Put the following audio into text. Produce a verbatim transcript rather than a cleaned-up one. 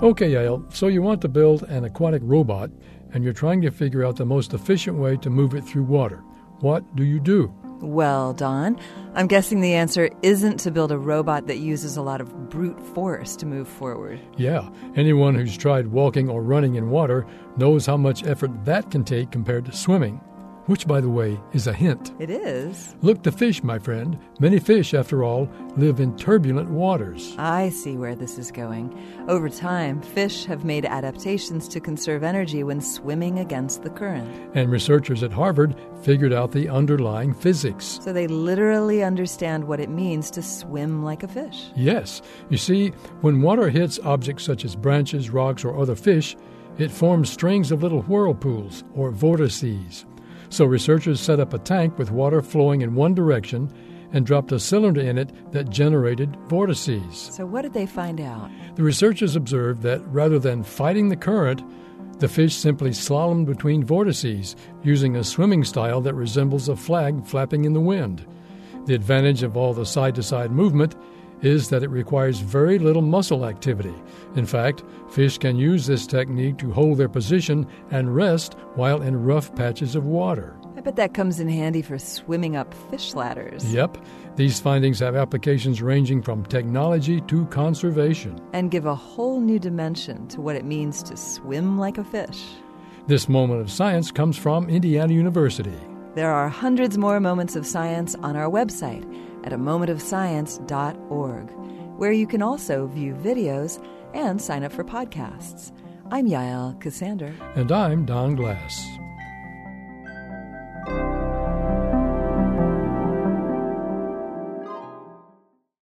Okay, Yael, so you want to build an aquatic robot, and you're trying to figure out the most efficient way to move it through water. What do you do? Well, Don, I'm guessing the answer isn't to build a robot that uses a lot of brute force to move forward. Yeah, anyone who's tried walking or running in water knows how much effort that can take compared to swimming. Which, by the way, is a hint. It is. Look to fish, my friend. Many fish, after all, live in turbulent waters. I see where this is going. Over time, fish have made adaptations to conserve energy when swimming against the current. And researchers at Harvard figured out the underlying physics. So they literally understand what it means to swim like a fish. Yes. You see, when water hits objects such as branches, rocks, or other fish, it forms strings of little whirlpools, or vortices. So researchers set up a tank with water flowing in one direction and dropped a cylinder in it that generated vortices. So what did they find out? The researchers observed that rather than fighting the current, the fish simply slalomed between vortices, using a swimming style that resembles a flag flapping in the wind. The advantage of all the side-to-side movement is that it requires very little muscle activity. In fact, fish can use this technique to hold their position and rest while in rough patches of water. I bet that comes in handy for swimming up fish ladders. Yep. These findings have applications ranging from technology to conservation. And give a whole new dimension to what it means to swim like a fish. This moment of science comes from Indiana University. There are hundreds more moments of science on our website at a moment of science dot org, where you can also view videos and sign up for podcasts. I'm Yael Ksander. And I'm Don Glass.